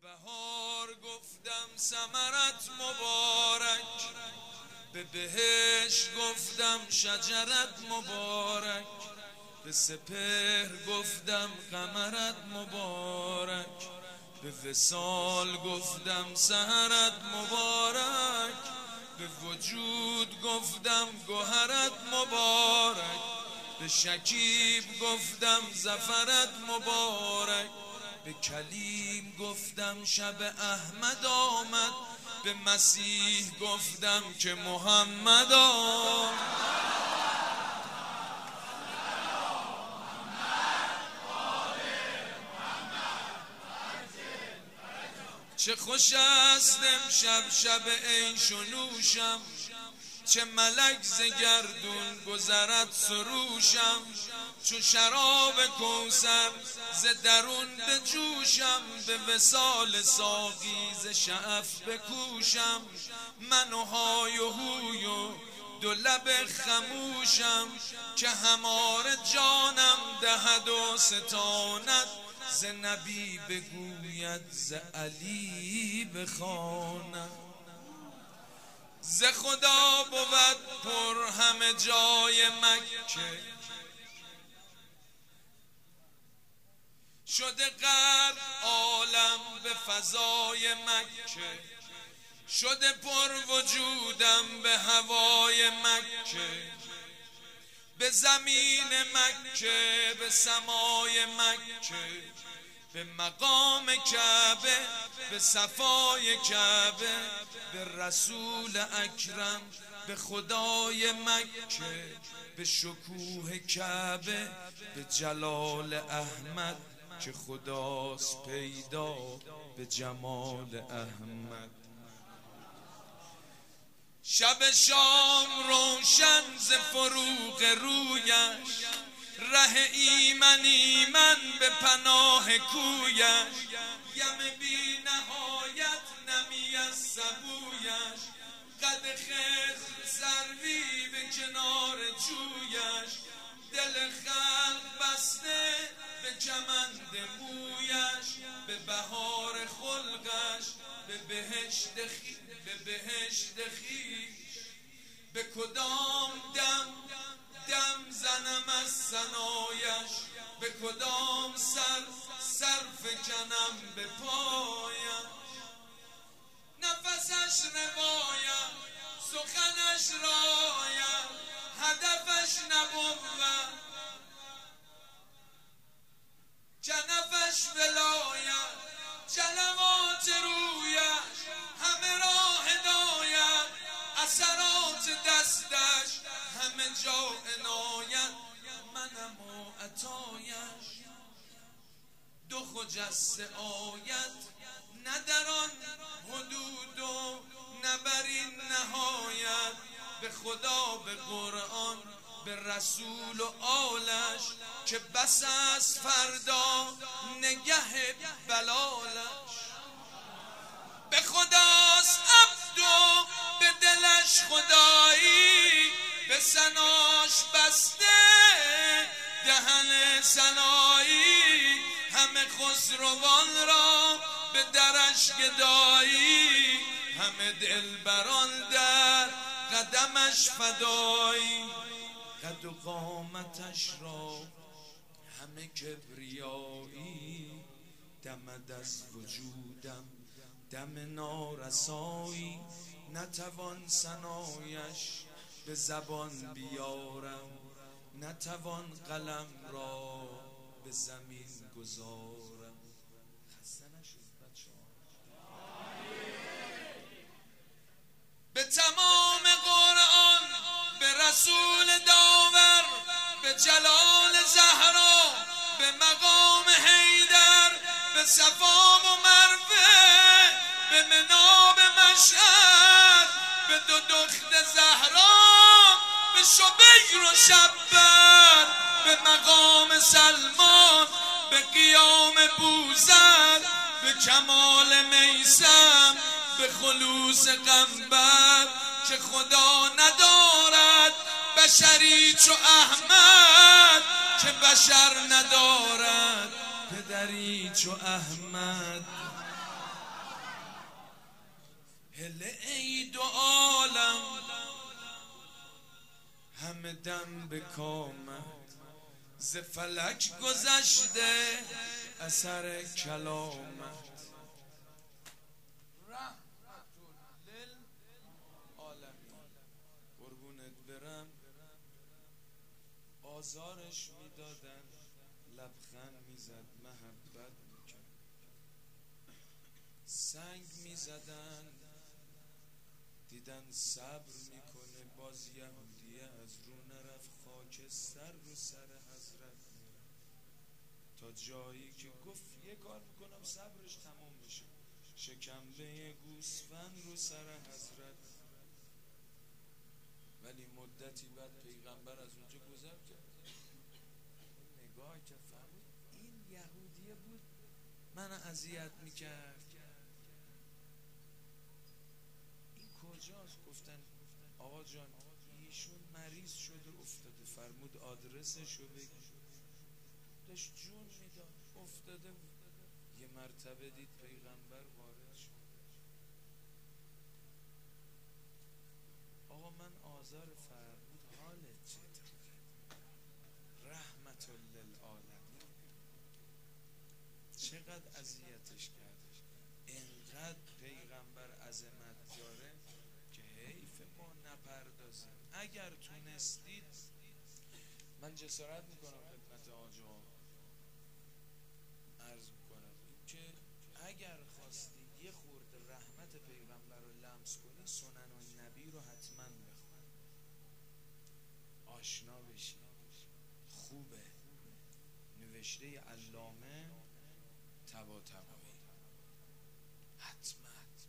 بهار گفتم ثمرت مبارک، به بهشت گفتم شجرت مبارک، به سپهر گفتم قمرت مبارک، به وصال گفتم سحرت مبارک، به وجود گفتم گوهرت مبارک، به شکیب گفتم ظفرت مبارک، به کلیم گفتم شب احمد آمد، به مسیح گفتم که محمد آمد. چه خوش است امشب شب عیش و نوشم، چه ملک ز گردون گذرد سروشم، چو شراب کوثر ز درون بجوشم، به وصال ساقی ز شعف بکوشم، من و های و هوی و دو لب خموشم، که هماره جانم دهد و ستاند، ز نبی بگوید ز علی بخواند. ز خدا بود پر همه جای مکه، شده غرق عالم به فضای مکه، شده پر وجودم به هوای مکه، به زمین مکه، به سمای مکه، به مقام کعبه، به صفای کعبه، به رسول اکرم، به خدای مکه، به شکوه کعبه، به جلال احمد که خداست پیدا به جمال احمد. شب شام روشن ز فروغ رویش، ره ایمن ایمن به پناه کویش، یم بی نهایت نمی از سبویش، قد خضر سروی به کنار جویش، دل خلق بسته به کمند مویش، به بهار خلقش، به بهشت خویش، به کدام دم دم زنم از ثنایش، به کدام سر فکنم به پایش، نفسش روایت، سخنش رایت، هدفش نبوت، کنفش ولایت، جلوات رویش همه راه هدایت، اثرات دستش همه جا عنایت، منم و عطایش دو خجسته آیت، نه در آن حدود و نه بر این نهایت، به خدا، به قرآن، به رسول و آلش، که بس از فردا نگه بلالش، به خداست عبد و به دلش خدایی، به ثناش بسته دهن ثنایی، همه خسروان را به درش گدایی، همه دلبران در قدمش فدایی، قد و قامتش را همه کبریایی، دمد از وجودم دم نارسایی، نتوان ثنایش به زبان بیارم، نتوان قلم را به زمین گذارم. خسته نشد بچه‌ها. به تمام قرآن، به رسول داور، به جلال زهرا، به مقام حیدر، به صفا و مروه، به مناب مشعر، به دو دخت زهرا، به شبیر و شبر، به مقام سلمان، به قیام بوذر، به کمال میثم، به خلوص قنبر، که خدا ندارد بشری چو احمد، که بشر ندارد پدری چو احمد. هله ای دو عالم همه دم به کامت، ز فلک گذشته اثر کلامت. رحمت للعالمین. قربونت برم. آزارش میدادن، لبخند میزد، محبت میکرد. سنگ میزدن، دیدن صبر میکنه، باز یهودیه از رو نرفت، خاکستر رو سر حضرت میره، تا جایی که گفت یه کار میکنم صبرش تموم میشه، شکمبه گوسفند رو سر حضرت. ولی مدتی بعد پیغمبر از اونجا گذر کرد، نگاه که فهمید این یهودیه بود من اذیت میکرد، این کجاست؟ گفتن آقا جان ایشون مریض شده افتاده، فرمود آدرسشو بگی. داشت جون میداد افتاده بود. یه مرتبه دید پیغمبر وارد شد، آقا من آزار، فرمود حالت چطوره؟ رحمت للعالمین. چقدر اذیتش کرد، انقدر پیغمبر عظمت داره که حیف ما نپردازیم. اگر تونستید، من جسارت میکنم خدمت آجا عرض میکنم این که اگر خواستی یه خورده رحمت پیغمبر رو لمس کنی، سنن النبی رو حتما بخون، آشنا بشی، خوبه. نوشته علامه طباطبایی. حتما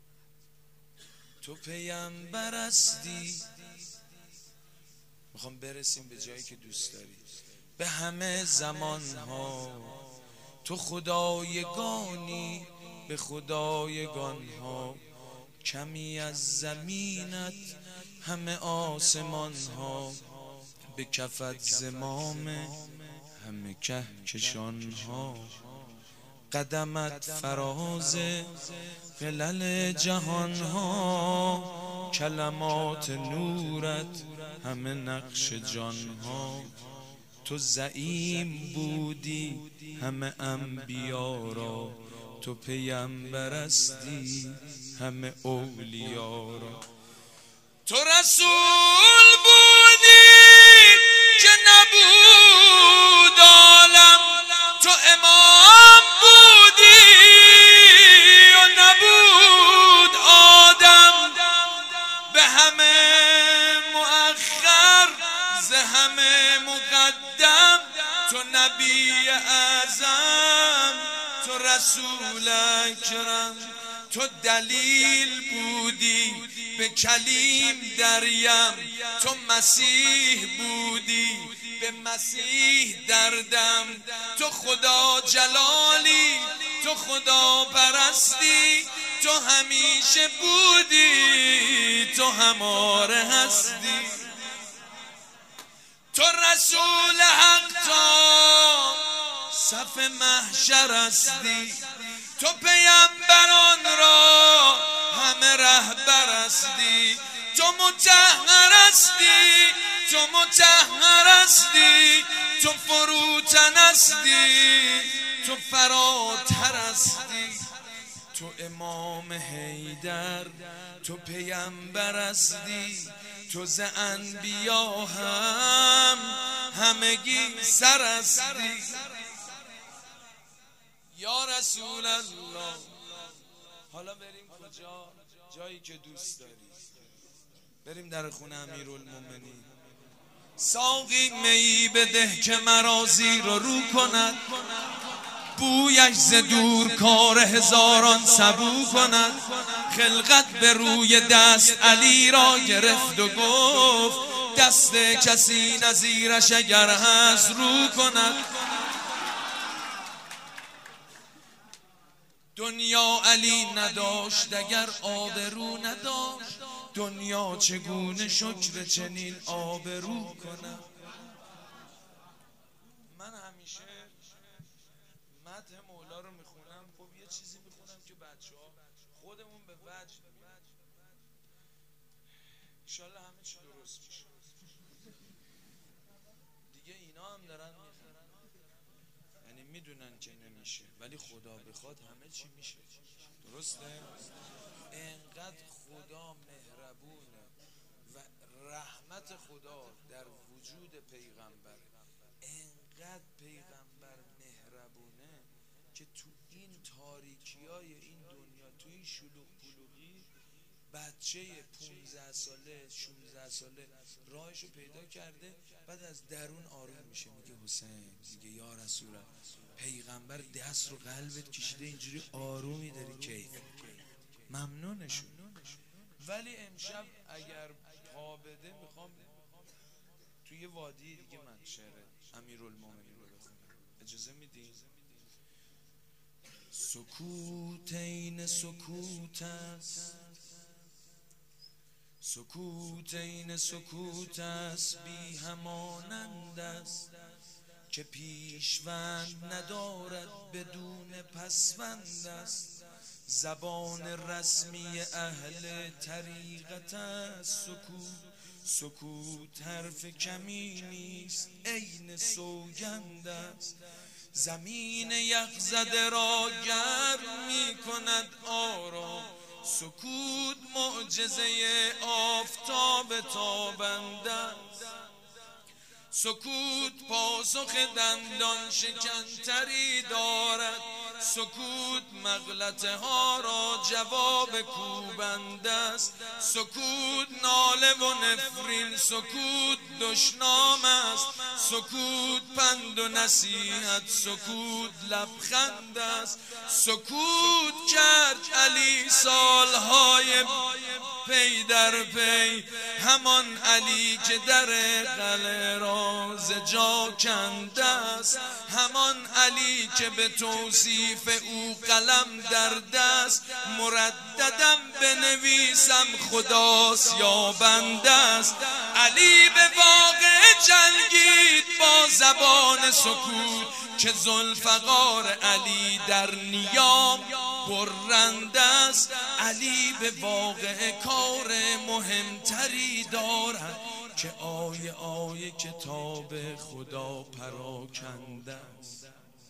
تو پیامبر هستی. میخوام برسیم به جایی که دوست داری. به همه زمان ها تو خدایگانی، به خدایگان ها کمی از زمینت همه آسمان ها، به کفت زمام همه کهکشان ها، قدمت فراز قلل جهان ها، کلمات نورت همه نقش جان ها. تو زعیم بودی همه انبیا را، تو پیامبر هستی همه اولیا را. تو رسول بودی که نبود عالم، تو امام بودی و نبود آدم، به همه مؤخر ز همه مقدم، تو نبی اعظم، تو رسول اکرم. تو دلیل بودی به کلیم دریم، تو مسیح بودی به مسیح دردم. تو خدا جلالی، تو خدا پرستی، تو همیشه بودی، تو هماره هستی. تو رسول حق تا صف محشر هستی، تو پیامبران را همه رهبر هستی. تو مطهر هستی، تو مطهر هستی، تو فروتن هستی، تو فراتر هستی. تو امام حیدر، تو پیامبر هستی، تو ز انبیا هم همگی سر هستی. یا رسول الله. حالا بریم کجا؟ جایی که دوست داری. بریم در خونه امیرالمومنین. ساقی می بده که مرا زیر و رو کند، بویش ز دور کار هزاران سبو کند. خلقت به روی دست علی را گرفت و گفت، دست کسی نظیرش اگر هست رو کند. دنیا علی نداشت اگر آبرو نداشت، دنیا چگونه شکر چنین آبرو کنم. من همیشه مدح مولا رو میخونم، خب یه چیزی میخونم که بچه ها خودمون به وجد بیاد. انشالله همه چی درست میشه دیگه. اینا هم دارن میخونن، یعنی میدونن که نمیشه، ولی خدا بخواد همه چی میشه. درسته؟ انقدر خدا مهربونه و رحمت خدا در وجود پیغمبر، انقدر پیغمبر مهربونه که تو این تاریکیای این دنیا، تو این شلوغ پلوغی، بچه 15 ساله 16 ساله راهشو پیدا کرده، بعد از درون آروم میشه، میگه حسین، میگه یا رسول الله. پیغمبر دست رو قلبت کشیده، اینجوری آرومی داری کیف ممنونشون. ولی امشب اگر پا بده میخوام توی وادی دیگه من شعر امیرالمومنین رو بخونم، اجازه میدین؟ سکوت این سکوت است، سکوت این سکوت است، بی همانند است که پیشوند ندارد بدون پسوند است. زبان رسمی اهل طریقت است سکوت، سکوت حرف کمی نیست، عین سوگند است. زمین یخزده را گرم می کند آرام، سکوت معجزه آفتاب تابنده است. سکوت پاسخ دندان شکنتری دارد، سکوت مغلطه ها را جواب کوبنده است. سکوت ناله و نفرین، سکوت دشنام است، سکوت پند و نصیحت، سکوت لبخند است. سکوت کرد علی سالهای پی در پی، همان علی که در قلعه را ز جا کنده است، همان علی که به توصیف او قلم در دست. مرددم بنویسم خداست یا بنده است. علی به واقع جنگید با زبان سکوت، که ذوالفقار علی در نیام برنده است. علی به واقع کار مهمتری دارد، که آیه کتاب خدا پراکنده است.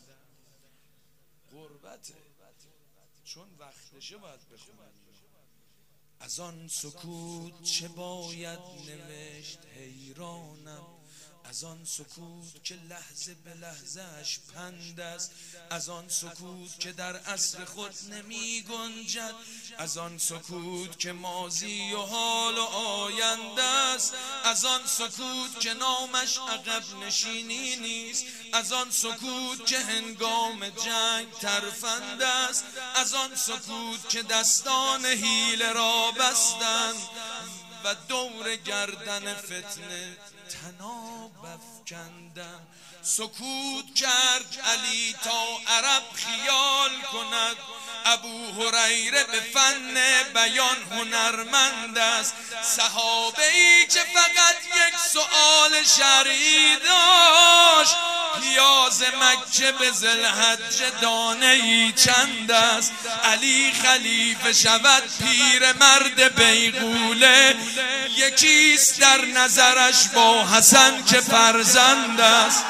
غربته، چون وقتشه باید بخونن. از آن سکوت چه باید نوشت حیرانم، از آن سکوت که لحظه به لحظه اش پند است، از آن سکوت که در عصر خود نمی گنجد، از آن سکوت که ماضی و حال و آینده است، از آن سکوت که نامش عقب نشینی نیست، از آن سکوت که هنگام جنگ ترفند است، از آن سکوت که دستان حیله را بستند و دور گردن فتنه تناب افکندند. سکوت کرد علی تا عرب خیال کند، ابو هریره به فن بیان هنرمند است. صحابه ای که فقط یک سؤال شرعی داشت، پیاز مکه به ذوالحجه دانه ای چند است. علی خلیفه شود پیر مرد بیغوله، یکیست در نظرش با حسن که فرزند است.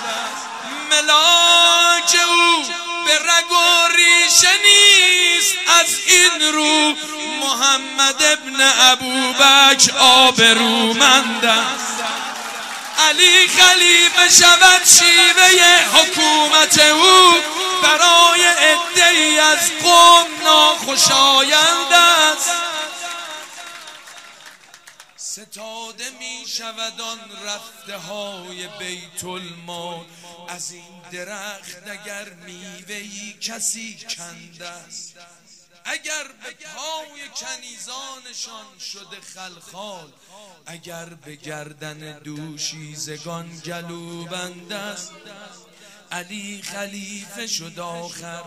ملاک او به رگ و ریشه نیست، از این رو محمد ابن ابوبکر آبرومند است. علی خلیفه شود شیوه حکومت او، برای عده‌ای از قوم ناخوشایند است. ستاده می شود آن رفته های بیت المال، از این درخت اگر میوه‌ای کسی کنده است. اگر به پای کنیزانشان شده خلخال، اگر به گردن دوشیزگان گلو بنده است. علی خلیفه شد آخر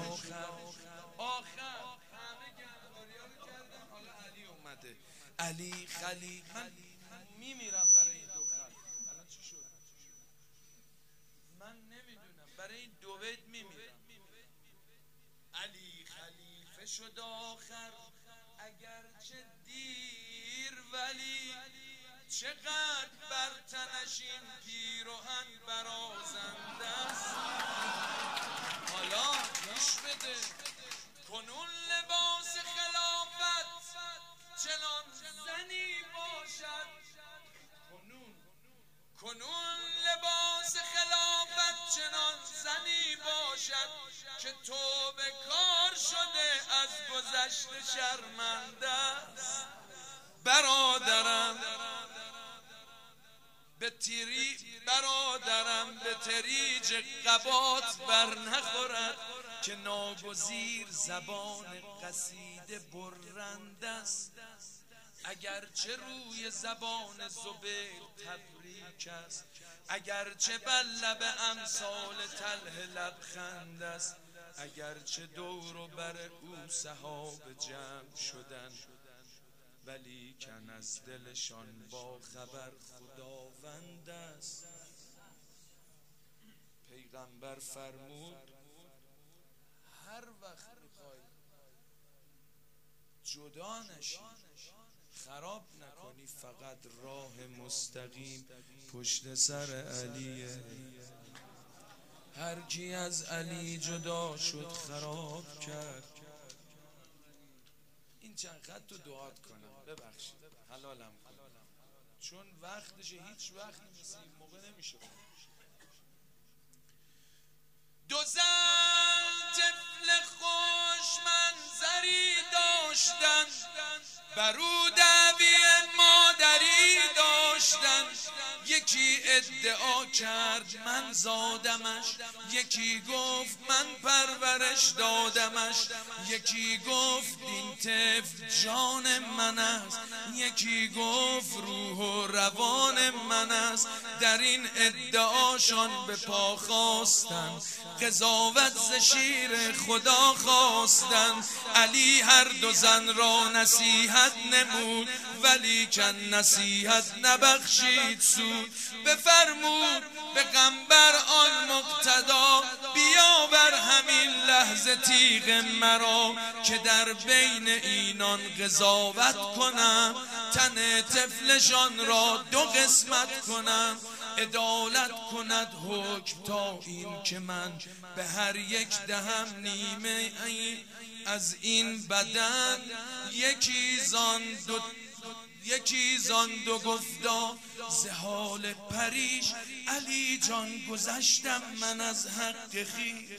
علی خلیفه. من میمیرم برای این دو خط. الان چی شد؟ من نمیدونم، برای این دو بیت میمیرم. علی خلیفه شد آخر اگرچه دیر، ولی چقدر بر تنش این پیراهن برازنده است. حالا گوش بده، کنون لباس خلافت چنان زنی باشد، کنون لباس خلافت چنان زنی باشد که توبه کار شده از گذشته شرمنده است. برادرم به تریج قبات بر نخورد که ناگزیر زبان قصیده برنده است. اگرچه روی زبان زبیر تبریک است، اگرچه بر لب امثال طلح لبخند است، اگرچه دور و بر او صحاب جمع شدن، ولیکن از دلشان با خبر خداوند است. پیغمبر فرمود هر وقت میخوای جدا نشی، خراب نکنی، فقط راه مستقیم پشت سر علیه. هر کی از علی جدا شد خراب کرد. این چند خط تو دعات کنم، ببخشید حلالم کن، چون وقتشه، هیچ وقت نیست، این موقع نمیشه. دو زن طفل خوش منظری داشتن، برو دعوی مادری داشتن. یکی ادعا کرد من زادمش، یکی گفت من پرورش دادمش، یکی گفت این طفل جان من است، یکی گفت روح و روان من است. در این ادعاشان به پا خواستن، قضاوت ز شیر خدا خواستن. علی هر دو زن را نصیحت نمود، ولیکن نصیحت نبخشید سود. بفرمود پیغمبر آن مقتدا، بیاور همین لحظه تیغ مرا که در بین اینان قضاوت کنم، تن طفلشان را دو قسمت کنم. عدالت کند حکم تا این که من به هر یک دهم نیمه از این بدن. یکی زان دو گفتا ز حال پریش، علی جان گذشتم من از حق خویش.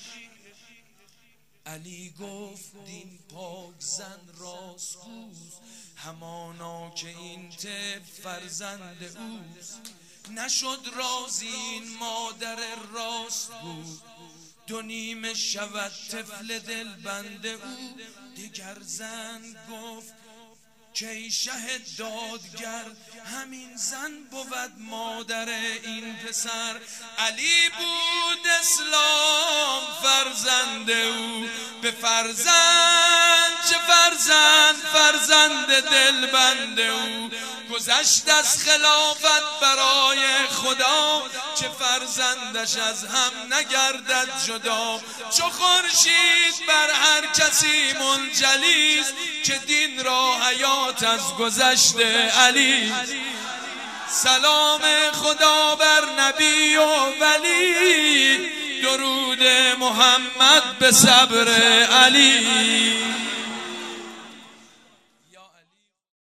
علی گفت این پاک زن راستگوست، همانا که این طفل فرزند اوست. نشد راضی این مادر راستگو، دو نیمه شود طفل دلبند او. دیگر زن گفت که ای شه دادگر، همین زن بود مادر این پسر. علی بود اسلام فرزند او، به فرزند چه فرزند دلبند او. گذشت از خلافت برای خدا، چه فرزندش از هم نگردد جدا. چو خورشید بر هر کسی منجلیست، که دین را حیات از گذشته علی. سلام خدا بر نبی و ولی، درود محمد به صبر علی.